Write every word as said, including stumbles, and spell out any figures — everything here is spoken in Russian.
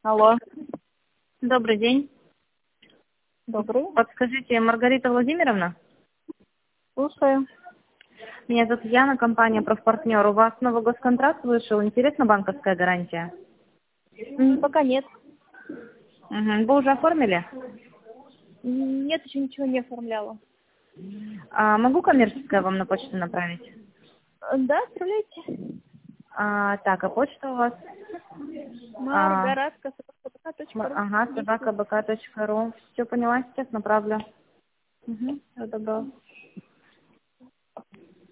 Алло, Добрый день. добрый. Подскажите, Маргарита Владимировна? Слушаю. Меня зовут Яна, компания «Профпартнер». У вас новый госконтракт вышел. Интересна банковская гарантия? М, Пока нет. Мгм. Вы уже оформили? М, Нет, еще ничего не оформляла. А, могу коммерческое вам на почту направить? Э, Да, отправляйте. А, так, а почта у вас? А, Маргаратка, м- собака.ру. ага, Есть. собака бэ ка точка ру. Все поняла, сейчас направлю. Угу, добро.